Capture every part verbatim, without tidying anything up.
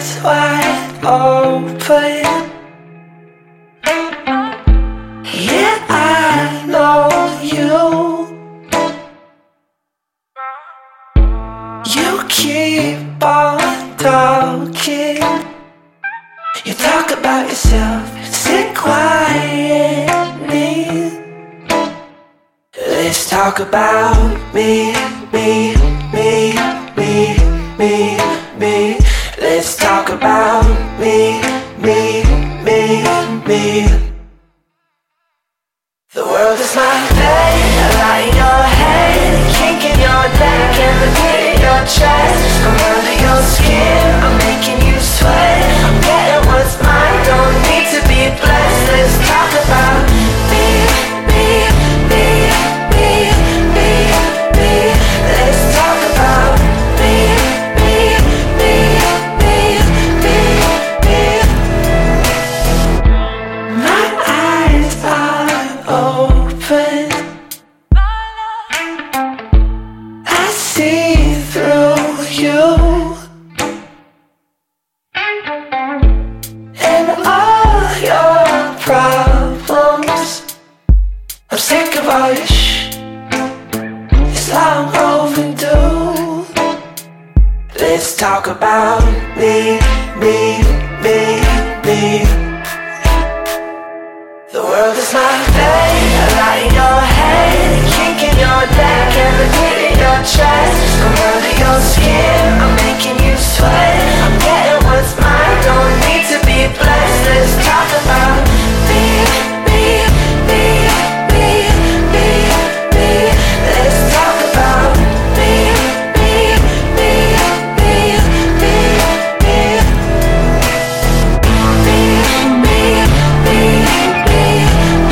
eyes wide open. Yeah, I know you. You keep on talking. You talk about yourself, sit quietly. Let's talk about me, me, me, me, me, me. Let's talk about me, me, me, me. The world is my bed, a lie in your head, a kink in your neck, and the beat in your chest. I'm under your skin, I'm making you sweat. I'm getting what's mine, don't need to be blessed. Let's talk about me, me, me, me, me, me. Let's talk about me, me, me, me, me, me. My eyes are open. I see through you and all your problems. I'm sick of all your shh. It's long overdue. Let's talk about me, me, me, me. The world is my bed, a lie in your head, a kink in your neck, and the beat in your chest. I'm under your skin, I'm making you sweat. I'm getting what's mine, don't need to be blessed. Let's talk about me, me, me, me, me, me. Let's talk about me, me, me, me, me, me. Me, me, me.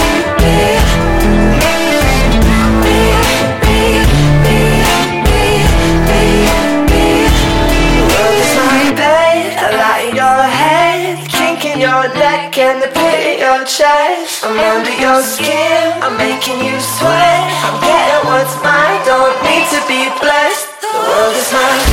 And the pit in your chest. I'm under your skin, I'm making you sweat. I'm getting what's mine, don't need to be blessed. The world is mine.